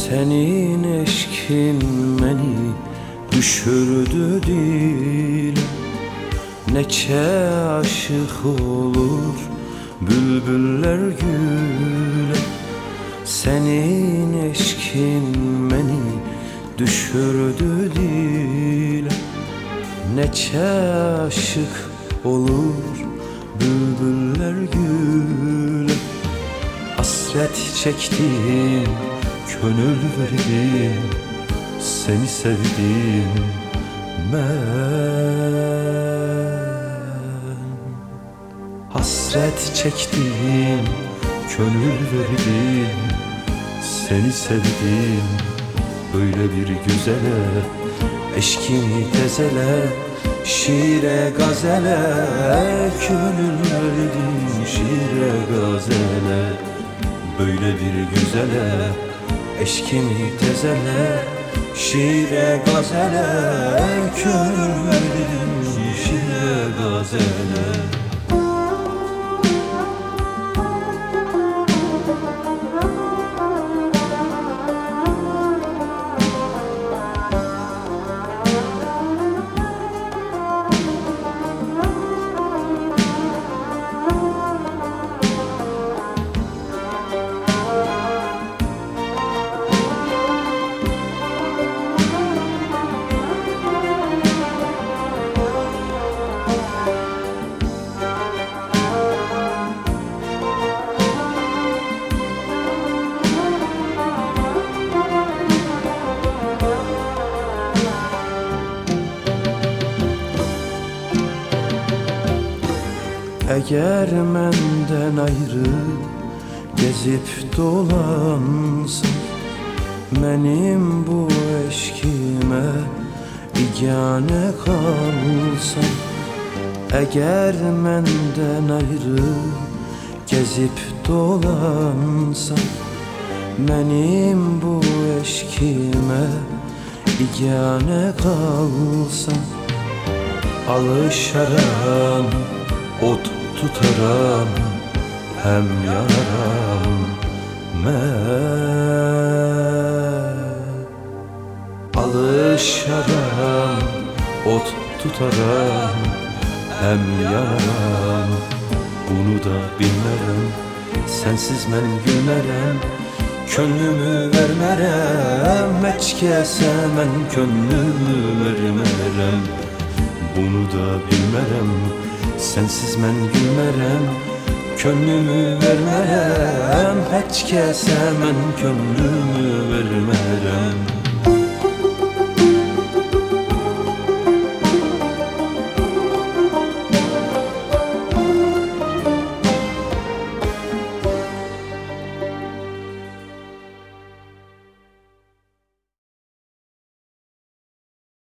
Senin eşkin beni düşürdü dile. Neçe aşık olur bülbüller güle. Senin eşkin beni düşürdü dile. Neçe aşık olur bülbüller güle. Hasret çektim, gönül verdim, seni sevdim ben. Hasret çektim, gönül verdim, seni sevdim. Böyle bir güzele, eşkimi tezele, şiire gazele, gönül verdim şiire gazele. Böyle bir güzele, eşkimi tezele, şiire gazele, gönül verdim şiire gazele. Eğer menden ayrı gezip dolansın, benim bu eşkime bigane kalsın. Eğer menden ayrı gezip dolansın, benim bu eşkime bigane kalsın. Alışaram, ot tutaram, hem yanaram ben. Alışaram, ot tutaram, hem yanaram. Bunu da bilmerem, sensiz men gülmerem, könlümü vermerem. Hiç kese men könlümü vermerem. Bunu da bilmerem, sensiz men gülmerem, könlümü vermerem. Hiç kese men könlümü vermerem.